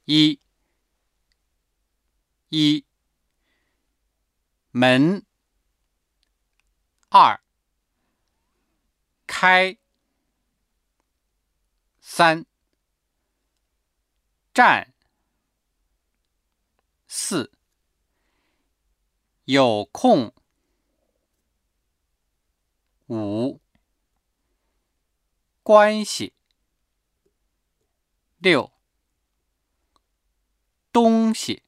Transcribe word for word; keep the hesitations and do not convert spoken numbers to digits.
一一门，二开，三站，四有空，五关系，六东西。